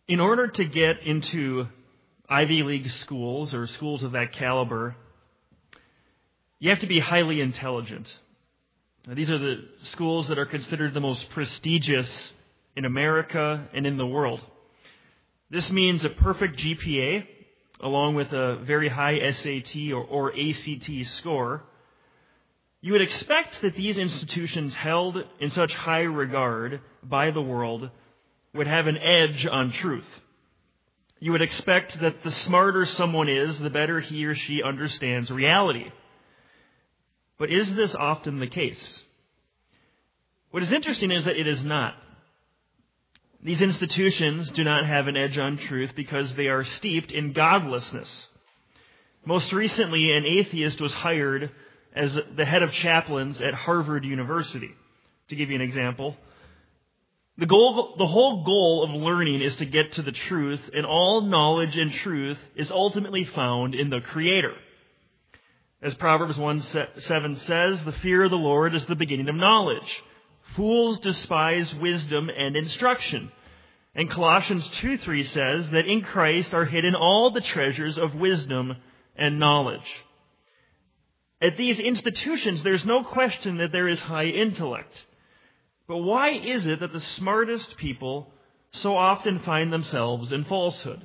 In order to get into Ivy League schools or schools of that caliber, you have to be highly intelligent. Now, these are the schools that are considered the most prestigious in America and in the world. This means a perfect GPA, along with a very high SAT or ACT score. You would expect that these institutions held in such high regard by the world would have an edge on truth. You would expect that the smarter someone is, the better he or she understands reality. But is this often the case? What is interesting is that it is not. These institutions do not have an edge on truth because they are steeped in godlessness. Most recently, an atheist was hired as the head of chaplains at Harvard University. To give you an example, the whole goal of learning is to get to the truth, and all knowledge and truth is ultimately found in the Creator. As Proverbs 1:7 says, the fear of the Lord is the beginning of knowledge. Fools despise wisdom and instruction. And Colossians 2:3 says that in Christ are hidden all the treasures of wisdom and knowledge. At these institutions, there's no question that there is high intellect. But why is it that the smartest people so often find themselves in falsehood?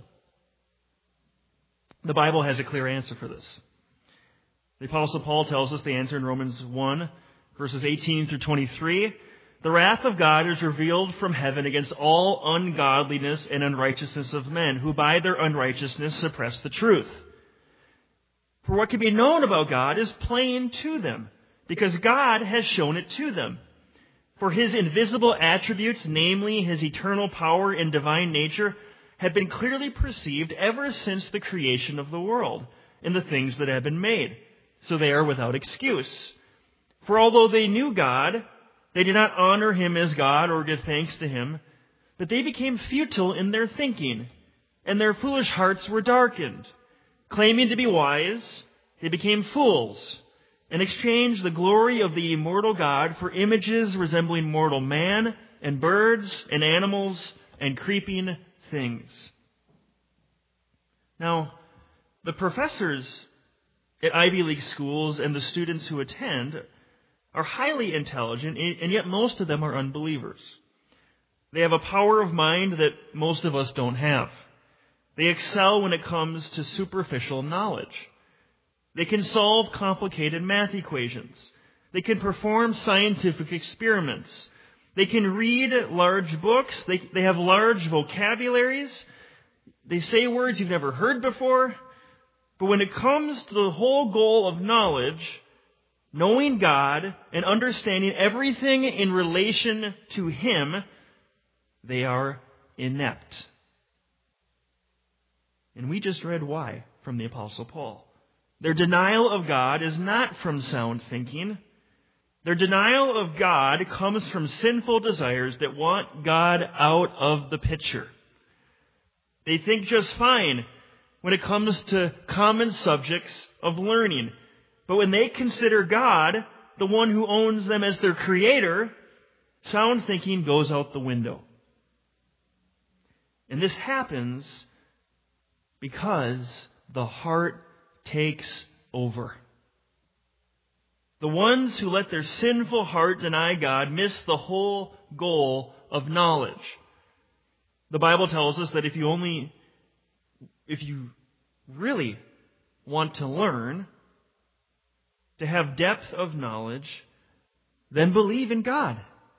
The Bible has a clear answer for this. The Apostle Paul tells us the answer in Romans 1, verses 18 through 23. The wrath of God is revealed from heaven against all ungodliness and unrighteousness of men, who by their unrighteousness suppress the truth. For what can be known about God is plain to them, because God has shown it to them. For His invisible attributes, namely His eternal power and divine nature, have been clearly perceived ever since the creation of the world in the things that have been made. So they are without excuse. For although they knew God, they did not honor Him as God or give thanks to Him, but they became futile in their thinking, and their foolish hearts were darkened. Claiming to be wise, they became fools, and exchanged the glory of the immortal God for images resembling mortal man, and birds, and animals, and creeping things. Now, the professors at Ivy League schools and the students who attend are highly intelligent, and yet most of them are unbelievers. They have a power of mind that most of us don't have. They excel when it comes to superficial knowledge. They can solve complicated math equations. They can perform scientific experiments. They can read large books. They have large vocabularies. They say words you've never heard before. But when it comes to the whole goal of knowledge, knowing God and understanding everything in relation to Him, they are inept. And we just read why from the Apostle Paul. Their denial of God is not from sound thinking. Their denial of God comes from sinful desires that want God out of the picture. They think just fine when it comes to common subjects of learning. But when they consider God, the one who owns them as their creator, sound thinking goes out the window. And this happens because the heart takes over. The ones who let their sinful heart deny God miss the whole goal of knowledge. The Bible tells us that if you really want to learn, to have depth of knowledge, then believe in God.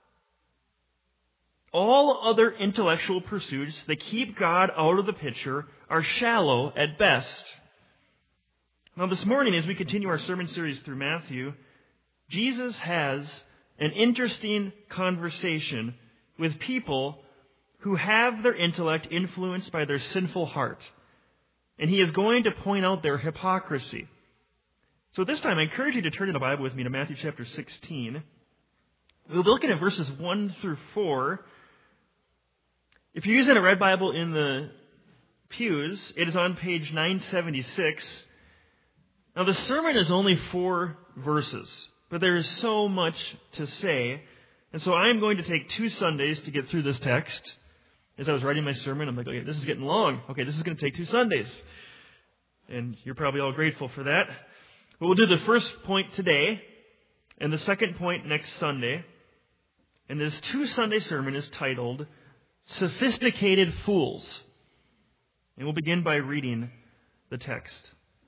All other intellectual pursuits that keep God out of the picture are shallow at best. Now this morning, as we continue our sermon series through Matthew, Jesus has an interesting conversation with people who have their intellect influenced by their sinful heart. And He is going to point out their hypocrisy. So this time, I encourage you to turn in the Bible with me to Matthew chapter 16. We'll be looking at verses 1 through 4. If you're using a red Bible in the pews, it is on page 976. Now, the sermon is only 4 verses, but there is so much to say. And so I am going to take 2 Sundays to get through this text. As I was writing my sermon, I'm like, okay, this is getting long. Okay, this is going to take 2 Sundays. And you're probably all grateful for that. But we'll do the first point today and the second point next Sunday. And this 2 Sunday sermon is titled, Sophisticated Fools. And we'll begin by reading the text.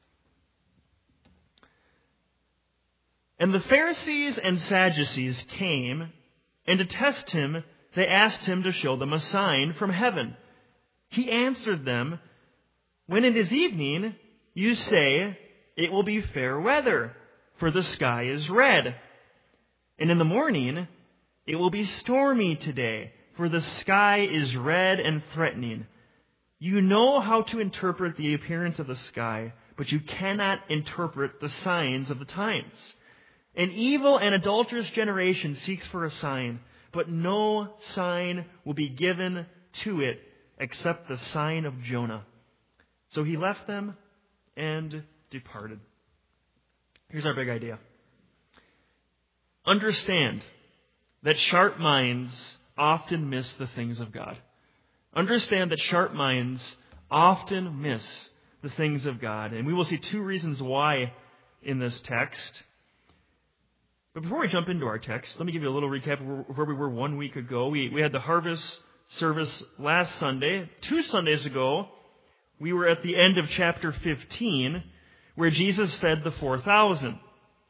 And the Pharisees and Sadducees came, and to test him, they asked him to show them a sign from heaven. He answered them, when it is evening, you say, it will be fair weather, for the sky is red. And in the morning, it will be stormy today, for the sky is red and threatening. You know how to interpret the appearance of the sky, but you cannot interpret the signs of the times. An evil and adulterous generation seeks for a sign, but no sign will be given to it except the sign of Jonah. So he left them and departed. Here's our big idea. Understand that sharp minds often miss the things of God. Understand that sharp minds often miss the things of God. And we will see 2 reasons why in this text. But before we jump into our text, let me give you a little recap of where we were 1 week ago. We had the harvest service last Sunday. 2 Sundays ago, we were at the end of chapter 15, where Jesus fed the 4,000.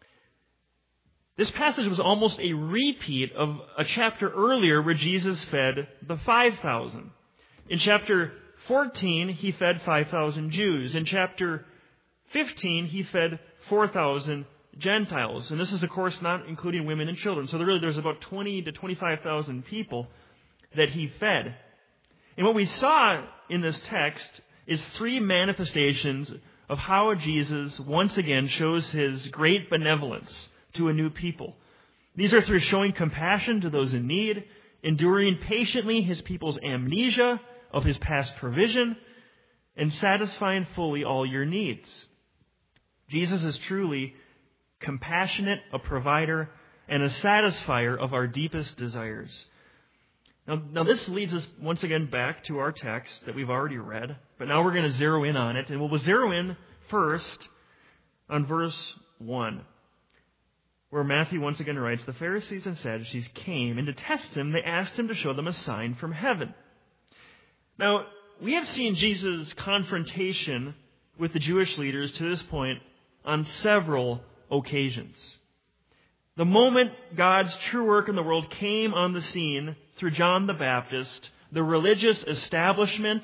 This passage was almost a repeat of a chapter earlier where Jesus fed the 5,000. In chapter 14, he fed 5,000 Jews. In chapter 15, he fed 4,000 Gentiles. And this is, of course, not including women and children. So there's about 20 to 25,000 people that he fed. And what we saw in this text is 3 manifestations of how Jesus once again shows his great benevolence to a new people. These are through showing compassion to those in need, enduring patiently his people's amnesia of his past provision, and satisfying fully all your needs. Jesus is truly compassionate, a provider, and a satisfier of our deepest desires. Now this leads us once again back to our text that we've already read, but now we're going to zero in on it, and we'll zero in first on verse 1, where Matthew once again writes, the Pharisees and Sadducees came, and to test him, they asked him to show them a sign from heaven. Now, we have seen Jesus' confrontation with the Jewish leaders to this point on several occasions. The moment God's true work in the world came on the scene through John the Baptist, the religious establishment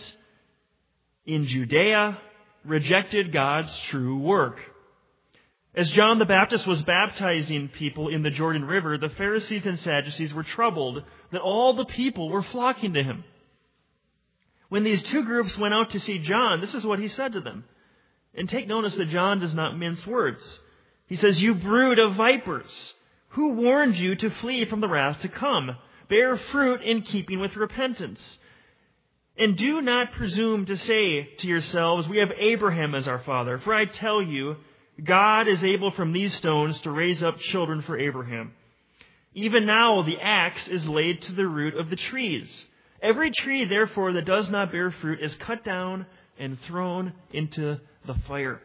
in Judea rejected God's true work. As John the Baptist was baptizing people in the Jordan River, the Pharisees and Sadducees were troubled that all the people were flocking to him. When these 2 groups went out to see John, this is what he said to them. And take notice that John does not mince words. He says, you brood of vipers, who warned you to flee from the wrath to come? Bear fruit in keeping with repentance. And do not presume to say to yourselves, we have Abraham as our father. For I tell you, God is able from these stones to raise up children for Abraham. Even now the axe is laid to the root of the trees. Every tree, therefore, that does not bear fruit is cut down and thrown into the fire.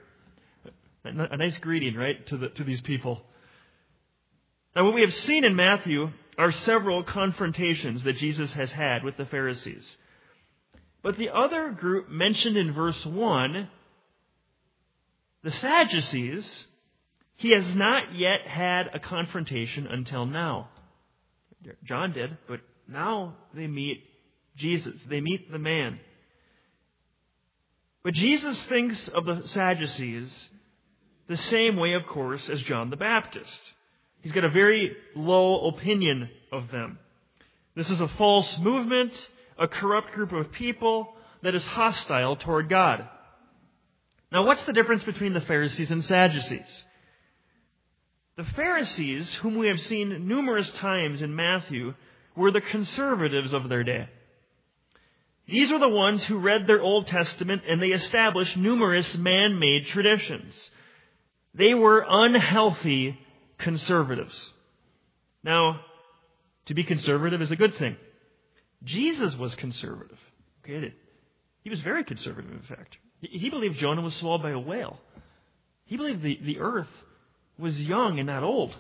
A nice greeting, right, to these people. Now, what we have seen in Matthew are several confrontations that Jesus has had with the Pharisees. But the other group mentioned in verse 1, the Sadducees, he has not yet had a confrontation until now. John did, but now they meet Jesus. They meet the man. But Jesus thinks of the Sadducees the same way, of course, as John the Baptist. He's got a very low opinion of them. This is a false movement, a corrupt group of people that is hostile toward God. Now, what's the difference between the Pharisees and Sadducees? The Pharisees, whom we have seen numerous times in Matthew, were the conservatives of their day. These were the ones who read their Old Testament and they established numerous man-made traditions. They were unhealthy conservatives. Now, to be conservative is a good thing. Jesus was conservative. Okay? He was very conservative, in fact. He believed Jonah was swallowed by a whale. He believed the earth was young and not old.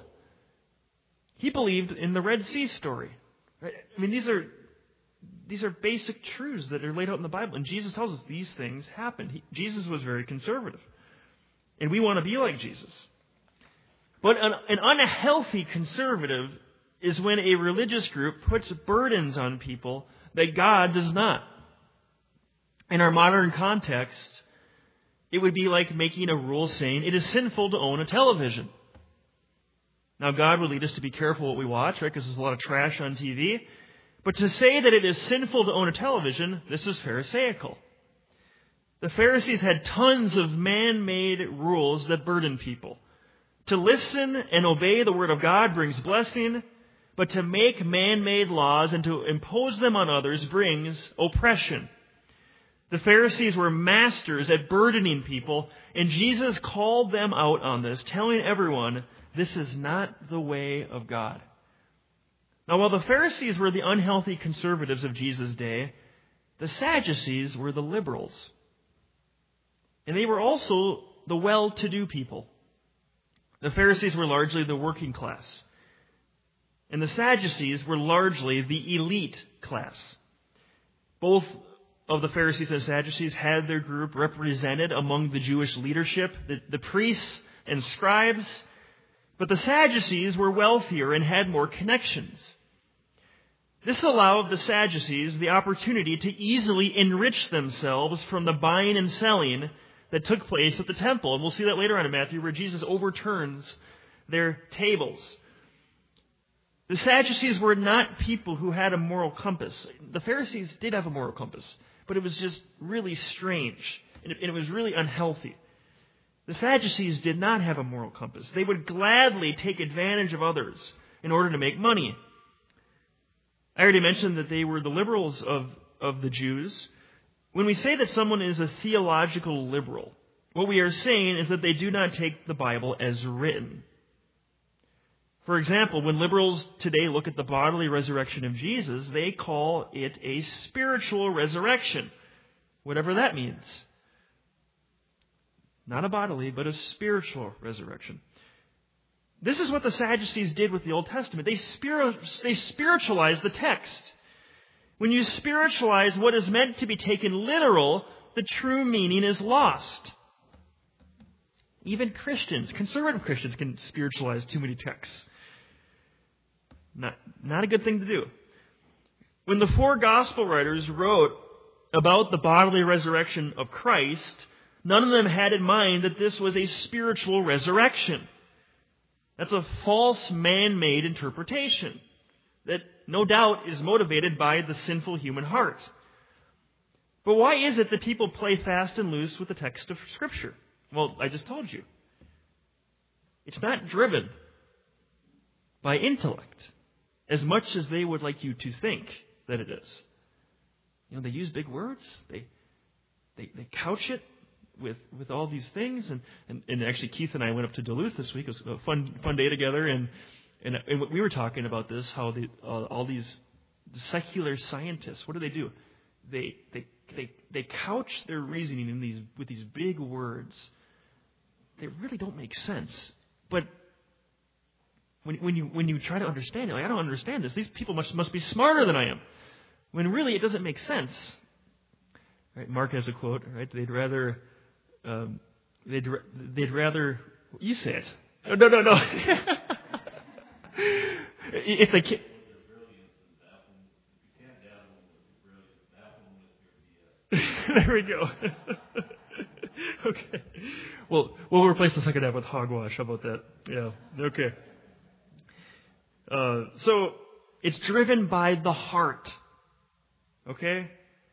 He believed in the Red Sea story. Right? I mean, these are basic truths that are laid out in the Bible. And Jesus tells us these things happened. Jesus was very conservative. And we want to be like Jesus. But an unhealthy conservative is when a religious group puts burdens on people that God does not. In our modern context, it would be like making a rule saying it is sinful to own a television. Now, God would lead us to be careful what we watch, right? Because there's a lot of trash on TV. But to say that it is sinful to own a television, this is Pharisaical. The Pharisees had tons of man-made rules that burden people. To listen and obey the Word of God brings blessing, but to make man-made laws and to impose them on others brings oppression. The Pharisees were masters at burdening people, and Jesus called them out on this, telling everyone, this is not the way of God. Now, while the Pharisees were the unhealthy conservatives of Jesus' day, the Sadducees were the liberals. And they were also the well-to-do people. The Pharisees were largely the working class. And the Sadducees were largely the elite class. Both of the Pharisees and Sadducees had their group represented among the Jewish leadership, the priests and scribes. But the Sadducees were wealthier and had more connections. This allowed the Sadducees the opportunity to easily enrich themselves from the buying and selling that took place at the temple. And we'll see that later on in Matthew, where Jesus overturns their tables. The Sadducees were not people who had a moral compass. The Pharisees did have a moral compass, but it was just really strange, and it was really unhealthy. The Sadducees did not have a moral compass. They would gladly take advantage of others in order to make money. I already mentioned that they were the liberals of the Jews. When we say that someone is a theological liberal, what we are saying is that they do not take the Bible as written. For example, when liberals today look at the bodily resurrection of Jesus, they call it a spiritual resurrection, whatever that means. Not a bodily, but a spiritual resurrection. This is what the Sadducees did with the Old Testament. They spiritualized the text. When you spiritualize what is meant to be taken literal, the true meaning is lost. Even Christians, conservative Christians, can spiritualize too many texts. Not a good thing to do. When the four gospel writers wrote about the bodily resurrection of Christ, none of them had in mind that this was a spiritual resurrection. That's a false man-made interpretation that no doubt is motivated by the sinful human heart. But why is it that people play fast and loose with the text of Scripture? Well, I just told you. It's not driven by intellect as much as they would like you to think that it is. You know, they use big words. They couch it with all these things. And actually, Keith and I went up to Duluth this week. It was a fun day together. And we were talking about this, how all these secular scientists, what do? They couch their reasoning with these big words. They really don't make sense. But when you try to understand it, like, I don't understand this. These people must be smarter than I am. When really it doesn't make sense. Right? Mark has a quote. Right? They'd rather you say it. No. If they can't. There we go. Okay. Well, we'll replace the second half with hogwash. How about that? Yeah. Okay. So it's driven by the heart. Okay?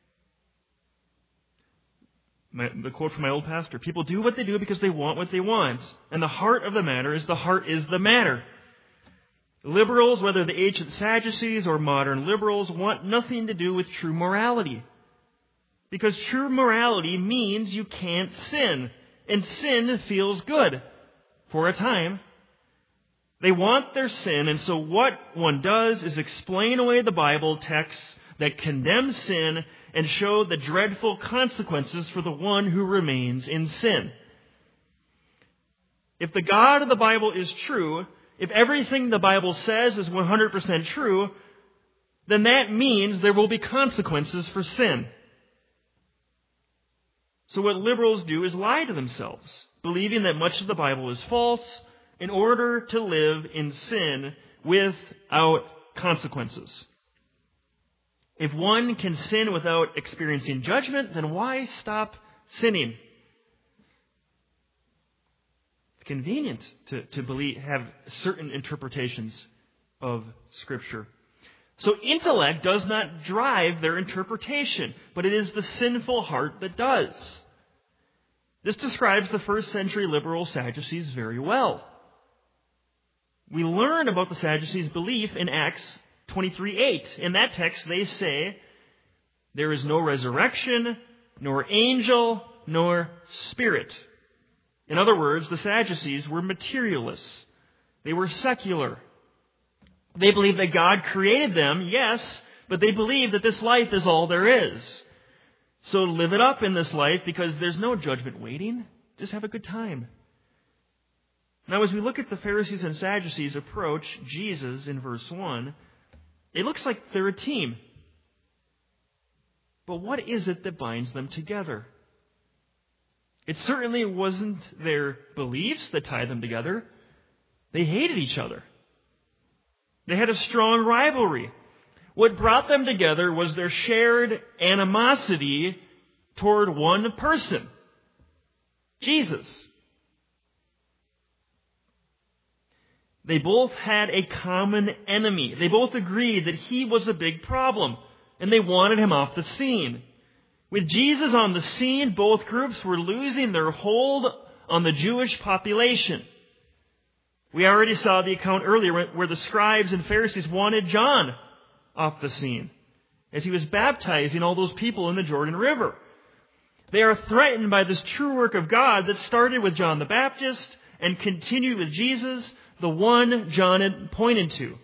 The quote from my old pastor: people do what they do because they want what they want. And the heart of the matter is the heart is the matter. Liberals, whether the ancient Sadducees or modern liberals, want nothing to do with true morality. Because true morality means you can't sin. And sin feels good for a time. They want their sin, and so what one does is explain away the Bible texts that condemn sin and show the dreadful consequences for the one who remains in sin. If the God of the Bible is true, if everything the Bible says is 100% true, then that means there will be consequences for sin. So what liberals do is lie to themselves, believing that much of the Bible is false in order to live in sin without consequences. If one can sin without experiencing judgment, then why stop sinning? It's convenient to believe, have certain interpretations of Scripture. So intellect does not drive their interpretation, but it is the sinful heart that does. This describes the first century liberal Sadducees very well. We learn about the Sadducees' belief in Acts 23:8. In that text, they say, there is no resurrection, nor angel, nor spirit. In other words, the Sadducees were materialists. They were secular. They believed that God created them, yes, but they believed that this life is all there is. So live it up in this life because there's no judgment waiting. Just have a good time. Now, as we look at the Pharisees and Sadducees approach Jesus in verse 1, it looks like they're a team. But what is it that binds them together? It certainly wasn't their beliefs that tied them together. They hated each other. They had a strong rivalry. What brought them together was their shared animosity toward one person, Jesus. They both had a common enemy. They both agreed that he was a big problem, and they wanted him off the scene. With Jesus on the scene, both groups were losing their hold on the Jewish population. We already saw the account earlier where the scribes and Pharisees wanted John off the scene as he was baptizing all those people in the Jordan River. They are threatened by this true work of God that started with John the Baptist and continued with Jesus, the one John had pointed to.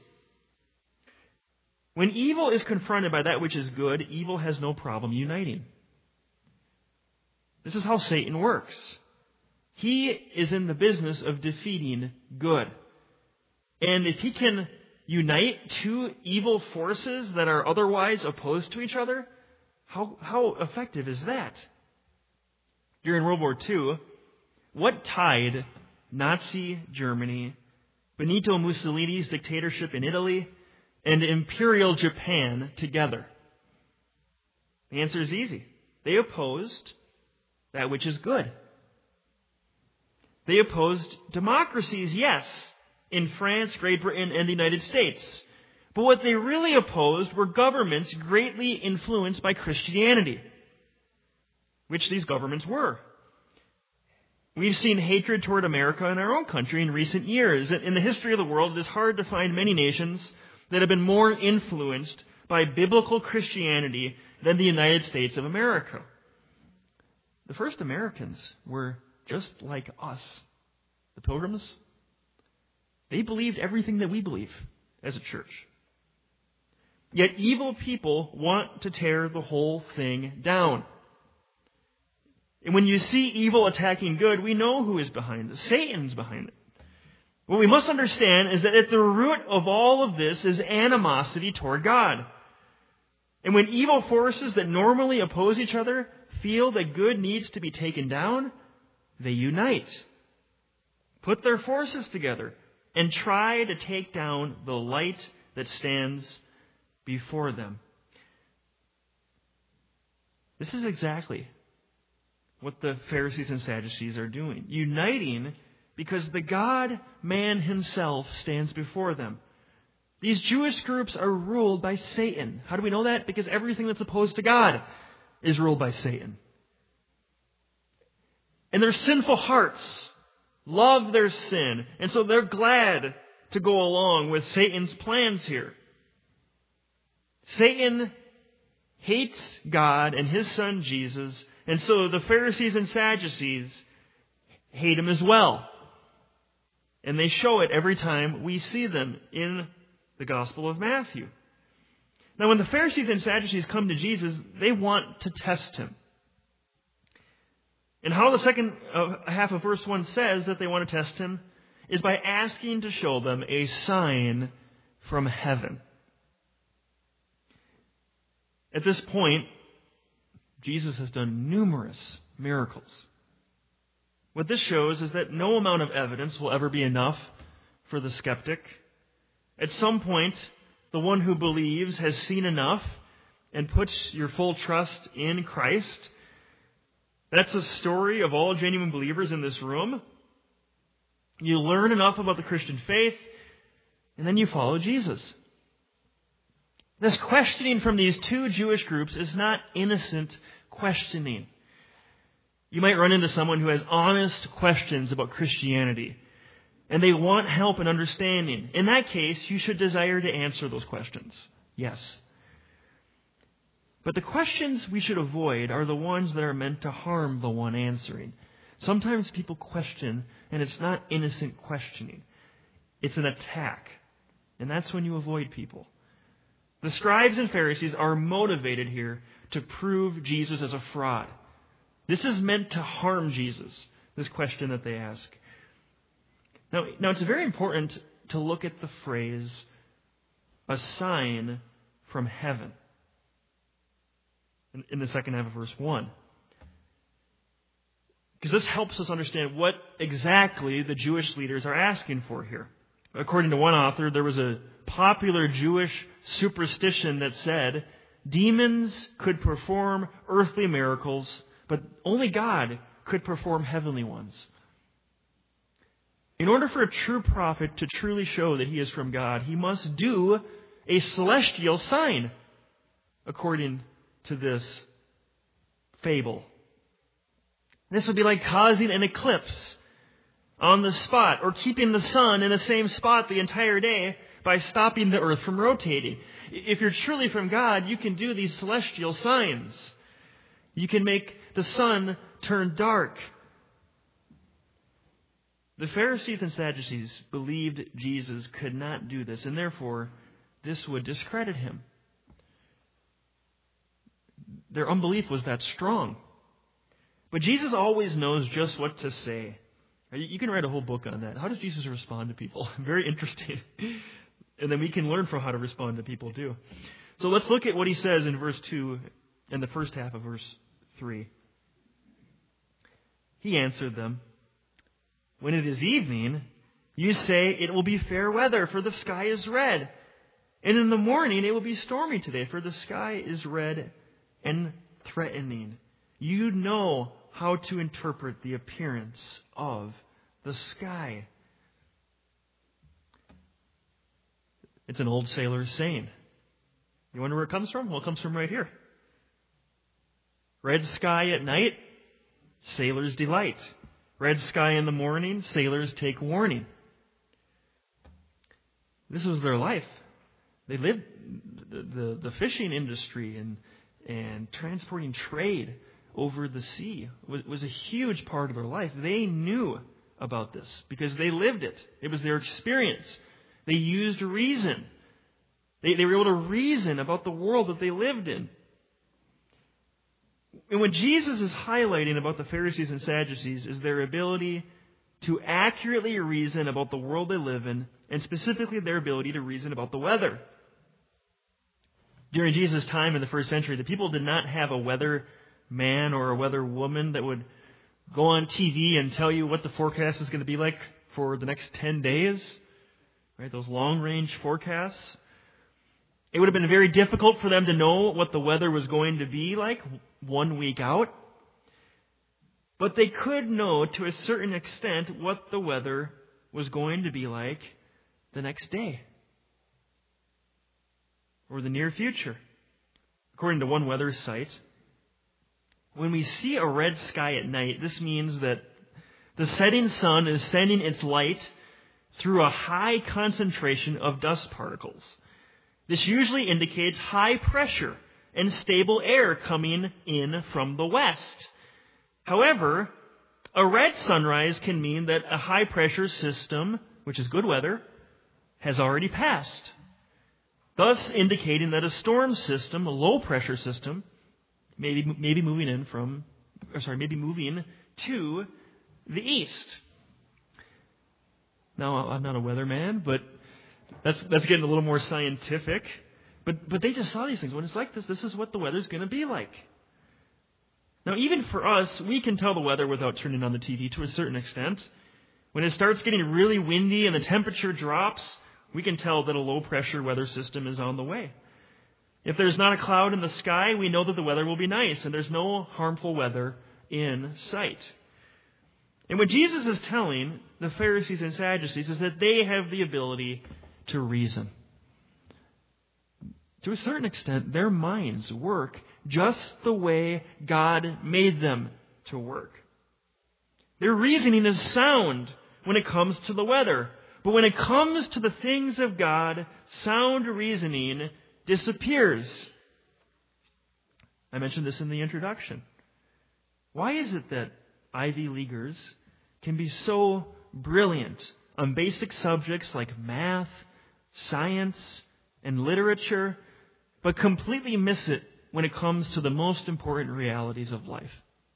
When evil is confronted by that which is good, evil has no problem uniting. This is how Satan works. He is in the business of defeating good. And if he can unite two evil forces that are otherwise opposed to each other, how effective is that? During World War II, what tied Nazi Germany, Benito Mussolini's dictatorship in Italy, and Imperial Japan together? The answer is easy. They opposed that which is good. They opposed democracies, yes, in France, Great Britain, and the United States. But what they really opposed were governments greatly influenced by Christianity, which these governments were. We've seen hatred toward America in our own country in recent years. In the history of the world, it is hard to find many nations that have been more influenced by biblical Christianity than the United States of America. The first Americans were just like us, the Pilgrims. They believed everything that we believe as a church. Yet evil people want to tear the whole thing down. And when you see evil attacking good, we know who is behind it. Satan's behind it. What we must understand is that at the root of all of this is animosity toward God. And when evil forces that normally oppose each other feel that good needs to be taken down, they unite, put their forces together, and try to take down the light that stands before them. This is exactly what the Pharisees and Sadducees are doing, uniting because the God-man himself stands before them. These Jewish groups are ruled by Satan. How do we know that? Because everything that's opposed to God is ruled by Satan. And their sinful hearts love their sin, and so they're glad to go along with Satan's plans here. Satan hates God and his son Jesus, and so the Pharisees and Sadducees hate him as well. And they show it every time we see them in the Gospel of Matthew. Now, when the Pharisees and Sadducees come to Jesus, they want to test him. And how the second half of verse 1 says that they want to test him is by asking to show them a sign from heaven. At this point, Jesus has done numerous miracles. What this shows is that no amount of evidence will ever be enough for the skeptic. At some point, the one who believes has seen enough and puts your full trust in Christ. That's the story of all genuine believers in this room. You learn enough about the Christian faith, and then you follow Jesus. This questioning from these two Jewish groups is not innocent questioning. You might run into someone who has honest questions about Christianity, and they want help and understanding. In that case, you should desire to answer those questions. Yes. But the questions we should avoid are the ones that are meant to harm the one answering. Sometimes people question, and it's not innocent questioning. It's an attack. And that's when you avoid people. The scribes and Pharisees are motivated here to prove Jesus as a fraud. This is meant to harm Jesus, this question that they ask. Now it's very important to look at the phrase, a sign from heaven, in the second half of verse 1. Because this helps us understand what exactly the Jewish leaders are asking for here. According to one author, there was a popular Jewish superstition that said demons could perform earthly miracles, but only God could perform heavenly ones. In order for a true prophet to truly show that he is from God, he must do a celestial sign, according to this fable. This would be like causing an eclipse on the spot, or keeping the sun in the same spot the entire day by stopping the earth from rotating. If you're truly from God, you can do these celestial signs. You can make the sun turn dark. The Pharisees and Sadducees believed Jesus could not do this, and therefore this would discredit him. Their unbelief was that strong. But Jesus always knows just what to say. You can write a whole book on that. How does Jesus respond to people? Very interesting. And then we can learn from how to respond to people too. So let's look at what he says in verse 2 and the first half of verse 3. He answered them, "When it is evening, you say it will be fair weather, for the sky is red. And in the morning it will be stormy today, for the sky is red and threatening. You know how to interpret the appearance of the sky." It's an old sailor's saying. You wonder where it comes from? Well, it comes from right here. Red sky at night, sailors delight. Red sky in the morning, sailors take warning. This was their life. They lived the fishing industry and transporting trade over the sea was a huge part of their life. They knew about this because they lived it. It was their experience. They used reason. They were able to reason about the world that they lived in. And what Jesus is highlighting about the Pharisees and Sadducees is their ability to accurately reason about the world they live in, and specifically their ability to reason about the weather. During Jesus' time in the first century, the people did not have a weather man or a weather woman that would go on TV and tell you what the forecast is going to be like for the next 10 days. Right? Those long-range forecasts. It would have been very difficult for them to know what the weather was going to be like 1 week out. But they could know to a certain extent what the weather was going to be like the next day or the near future. According to one weather site, when we see a red sky at night, this means that the setting sun is sending its light through a high concentration of dust particles. This usually indicates high pressure and stable air coming in from the west. However, a red sunrise can mean that a high pressure system, which is good weather, has already passed. thus indicating that a storm system, a low-pressure system, maybe moving to the east. Now, I'm not a weatherman, but that's getting a little more scientific. But they just saw these things. When it's like this is what the weather's going to be like. Now, even for us, we can tell the weather without turning on the TV to a certain extent. When it starts getting really windy and the temperature drops, we can tell that a low-pressure weather system is on the way. If there's not a cloud in the sky, we know that the weather will be nice and there's no harmful weather in sight. And what Jesus is telling the Pharisees and Sadducees is that they have the ability to reason. To a certain extent, their minds work just the way God made them to work. Their reasoning is sound when it comes to the weather. But when it comes to the things of God, sound reasoning disappears. I mentioned this in the introduction. Why is it that Ivy Leaguers can be so brilliant on basic subjects like math, science, and literature, but completely miss it when it comes to the most important realities of life?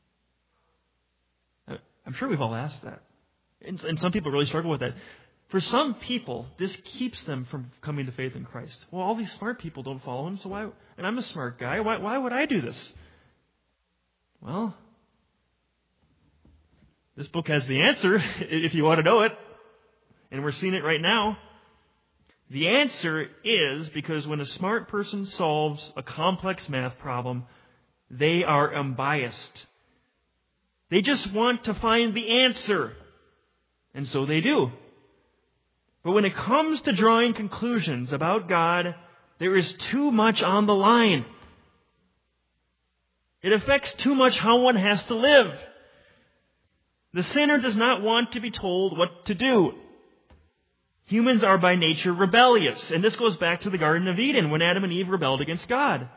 I'm sure we've all asked that. And some people really struggle with that. For some people, this keeps them from coming to faith in Christ. Well, all these smart people don't follow him, so why? And I'm a smart guy. Why would I do this? Well, this book has the answer, if you want to know it. And we're seeing it right now. The answer is because when a smart person solves a complex math problem, they are unbiased. They just want to find the answer. And so they do. But when it comes to drawing conclusions about God, there is too much on the line. It affects too much how one has to live. The sinner does not want to be told what to do. Humans are by nature rebellious. And this goes back to the Garden of Eden when Adam and Eve rebelled against God.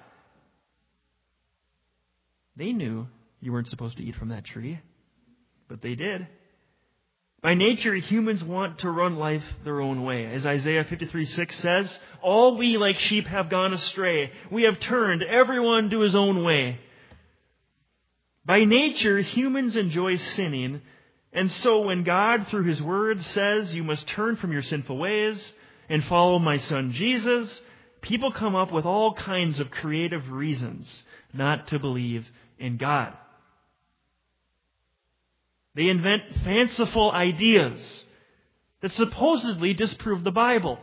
They knew you weren't supposed to eat from that tree, but they did. By nature, humans want to run life their own way. As Isaiah 53:6 says, all we like sheep have gone astray. We have turned everyone to his own way. By nature, humans enjoy sinning. And so when God, through his word, says you must turn from your sinful ways and follow my son Jesus, people come up with all kinds of creative reasons not to believe in God. They invent fanciful ideas that supposedly disprove the Bible.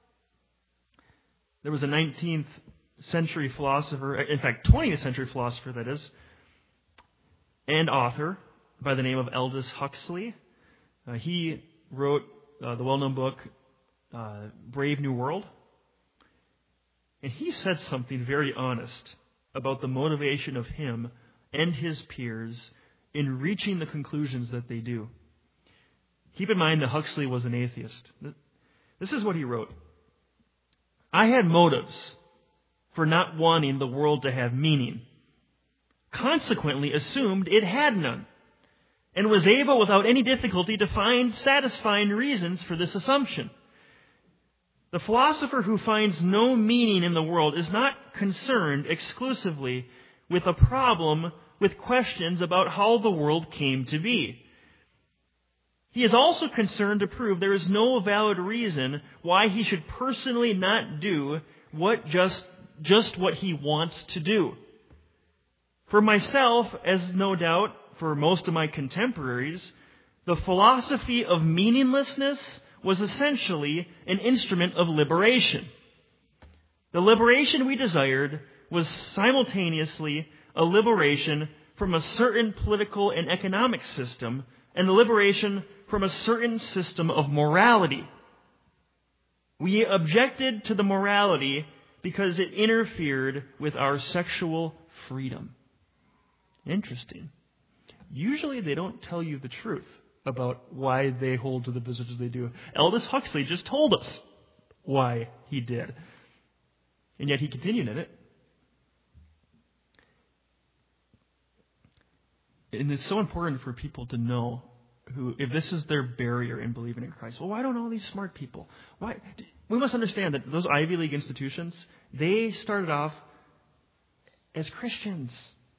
There was a 19th century philosopher, in fact 20th century philosopher that is, and author by the name of Aldous Huxley. He wrote the well-known book Brave New World. And he said something very honest about the motivation of him and his peers in reaching the conclusions that they do. Keep in mind that Huxley was an atheist. This is what he wrote. I had motives for not wanting the world to have meaning, consequently assumed it had none, and was able without any difficulty to find satisfying reasons for this assumption. The philosopher who finds no meaning in the world is not concerned exclusively with a problem with questions about how the world came to be. He is also concerned to prove there is no valid reason why he should personally not do just what he wants to do. For myself, as no doubt for most of my contemporaries, the philosophy of meaninglessness was essentially an instrument of liberation. The liberation we desired was simultaneously a liberation from a certain political and economic system and the liberation from a certain system of morality. We objected to the morality because it interfered with our sexual freedom. Interesting. Usually they don't tell you the truth about why they hold to the positions they do. Aldous Huxley just told us why he did. And yet he continued in it. And it's so important for people to know if this is their barrier in believing in Christ, well, why don't all these smart people? Why? We must understand that those Ivy League institutions, they started off as Christians.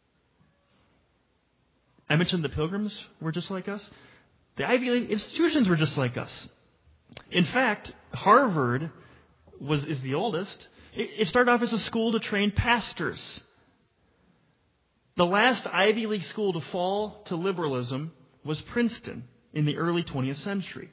I mentioned the Pilgrims were just like us. The Ivy League institutions were just like us. In fact, Harvard is the oldest. It started off as a school to train pastors. The last Ivy League school to fall to liberalism was Princeton in the early 20th century.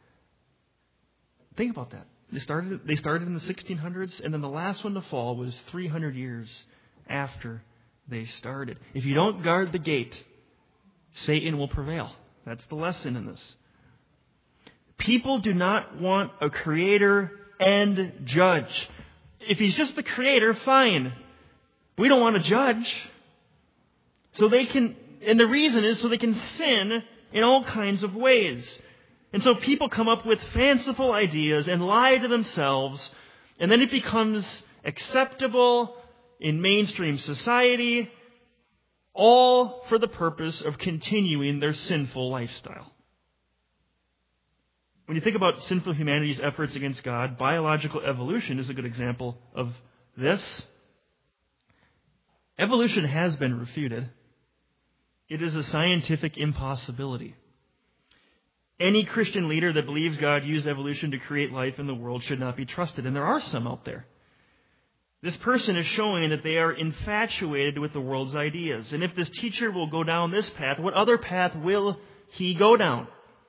Think about that. They started in the 1600s, and then the last one to fall was 300 years after they started. If you don't guard the gate, Satan will prevail. That's the lesson in this. People do not want a creator and judge. If he's just the creator, fine. We don't want to judge. So they can, and the reason is so they can sin in all kinds of ways. And so people come up with fanciful ideas and lie to themselves, and then it becomes acceptable in mainstream society, all for the purpose of continuing their sinful lifestyle. When you think about sinful humanity's efforts against God, biological evolution is a good example of this. Evolution has been refuted. It is a scientific impossibility. Any Christian leader that believes God used evolution to create life in the world should not be trusted, and there are some out there. This person is showing that they are infatuated with the world's ideas. And if this teacher will go down this path, what other path will he go down?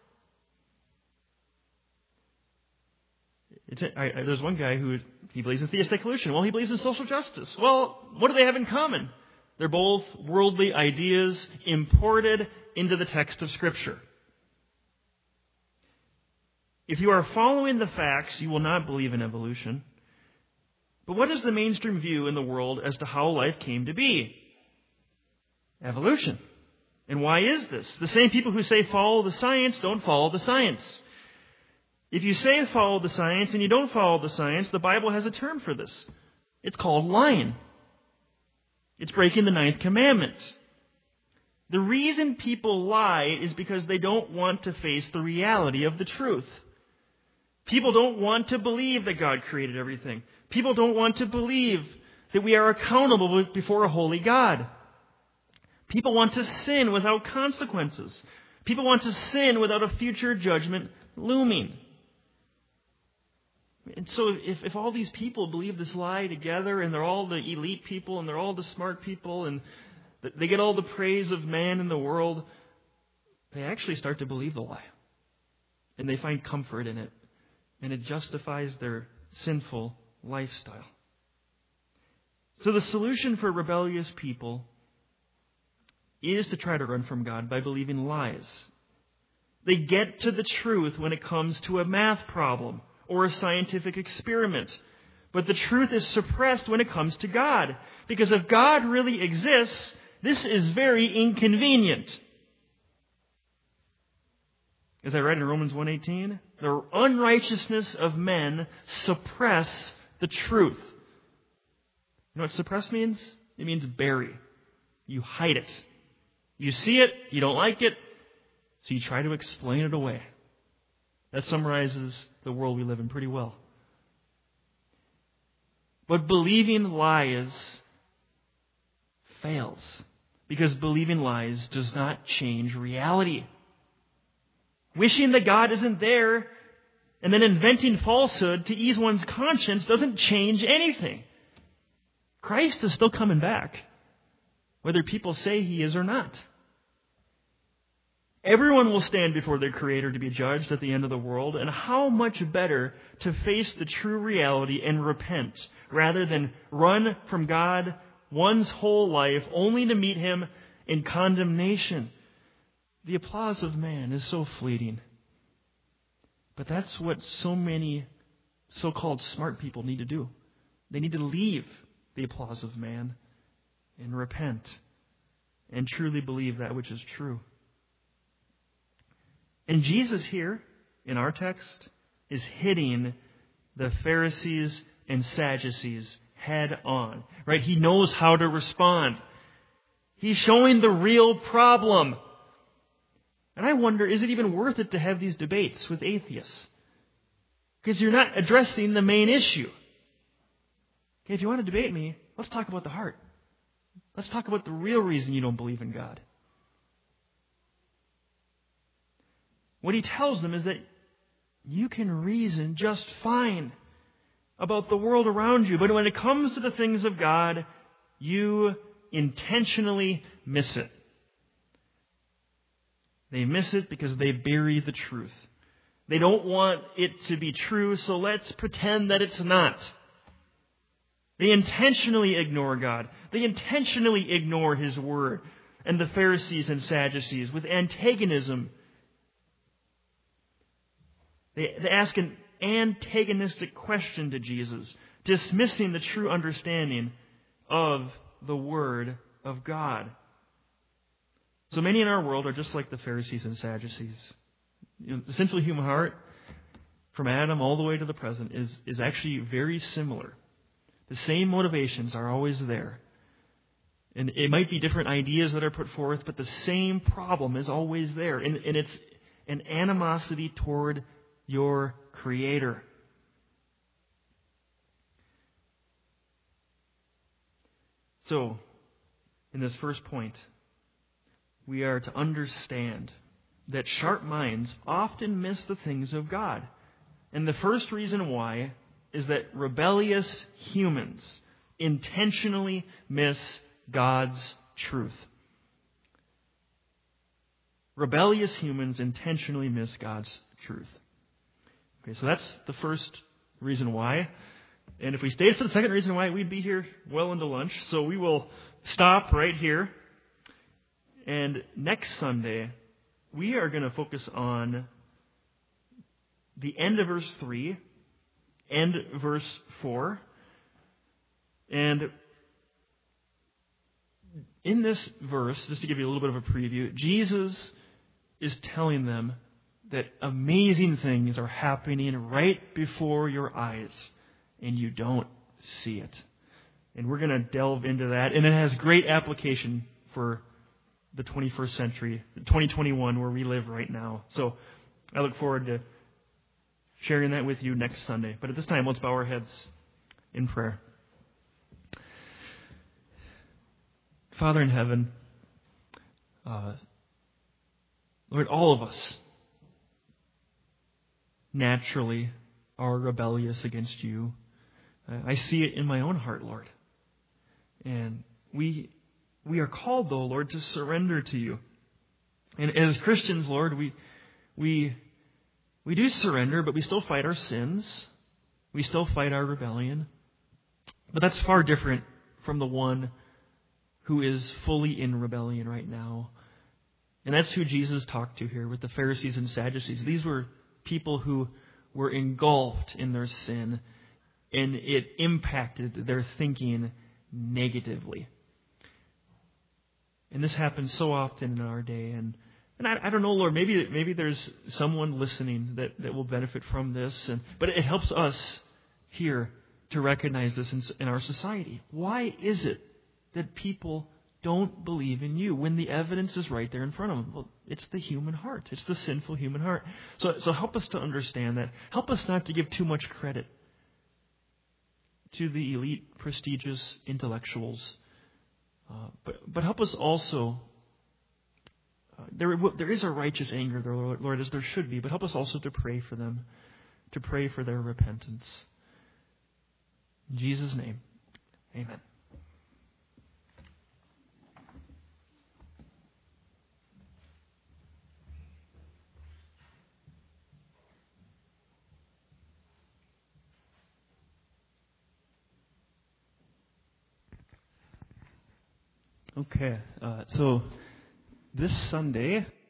There's one guy who he believes in theistic evolution. Well, he believes in social justice. Well, what do they have in common? They're both worldly ideas imported into the text of Scripture. If you are following the facts, you will not believe in evolution. But what is the mainstream view in the world as to how life came to be? Evolution. And why is this? The same people who say follow the science don't follow the science. If you say follow the science and you don't follow the science, the Bible has a term for this. It's called lying. It's breaking the 9th commandment. The reason people lie is because they don't want to face the reality of the truth. People don't want to believe that God created everything. People don't want to believe that we are accountable before a holy God. People want to sin without consequences. People want to sin without a future judgment looming. And so if all these people believe this lie together, and they're all the elite people, and they're all the smart people, and they get all the praise of man in the world, they actually start to believe the lie. And they find comfort in it. And it justifies their sinful lifestyle. So the solution for rebellious people is to try to run from God by believing lies. They get to the truth when it comes to a math problem or a scientific experiment. But the truth is suppressed when it comes to God. Because if God really exists, this is very inconvenient. As I read in Romans 1:18, the unrighteousness of men suppress the truth. You know what suppress means? It means bury. You hide it. You see it, you don't like it, so you try to explain it away. That summarizes the world we live in pretty well. But believing lies fails, because believing lies does not change reality. Wishing that God isn't there and then inventing falsehood to ease one's conscience doesn't change anything. Christ is still coming back, whether people say He is or not. Everyone will stand before their Creator to be judged at the end of the world, and how much better to face the true reality and repent rather than run from God one's whole life only to meet Him in condemnation. The applause of man is so fleeting. But that's what so many so-called smart people need to do. They need to leave the applause of man and repent and truly believe that which is true. And Jesus here, in our text, is hitting the Pharisees and Sadducees head on. Right? He knows how to respond. He's showing the real problem. And I wonder, is it even worth it to have these debates with atheists? Because you're not addressing the main issue. Okay, if you want to debate me, let's talk about the heart. Let's talk about the real reason you don't believe in God. What he tells them is that you can reason just fine about the world around you, but when it comes to the things of God, you intentionally miss it. They miss it because they bury the truth. They don't want it to be true, so let's pretend that it's not. They intentionally ignore God. They intentionally ignore His Word. And the Pharisees and Sadducees, with antagonism, they ask an antagonistic question to Jesus, dismissing the true understanding of the Word of God. So many in our world are just like the Pharisees and Sadducees. The sinful human heart, from Adam all the way to the present, is actually very similar. The same motivations are always there. And it might be different ideas that are put forth, but the same problem is always there. And it's an animosity toward your Creator. So, in this first point, we are to understand that sharp minds often miss the things of God. And the first reason why is that rebellious humans intentionally miss God's truth. Rebellious humans intentionally miss God's truth. Okay, so that's the first reason why. And if we stayed for the second reason why, we'd be here well into lunch. So we will stop right here. And next Sunday, we are going to focus on the end of verse 3 and verse 4. And in this verse, just to give you a little bit of a preview, Jesus is telling them that amazing things are happening right before your eyes, and you don't see it. And we're going to delve into that, and it has great application for the 21st century, 2021, where we live right now. So I look forward to sharing that with you next Sunday. But at this time, let's bow our heads in prayer. Father in heaven, Lord, all of us naturally are rebellious against you. I see it in my own heart, Lord. And we are called, though, Lord, to surrender to you. And as Christians, Lord, we do surrender, but we still fight our sins. We still fight our rebellion. But that's far different from the one who is fully in rebellion right now. And that's who Jesus talked to here with the Pharisees and Sadducees. These were people who were engulfed in their sin, and it impacted their thinking negatively. And this happens so often in our day. And I don't know, Lord, maybe there's someone listening that will benefit from this. But it helps us here to recognize this in our society. Why is it that people don't believe in you when the evidence is right there in front of them? Well, it's the human heart. It's the sinful human heart. So help us to understand that. Help us not to give too much credit to the elite, prestigious intellectuals. But help us also. There is a righteous anger there, Lord, as there should be. But help us also to pray for them, to pray for their repentance. In Jesus' name, amen. Okay, so this Sunday,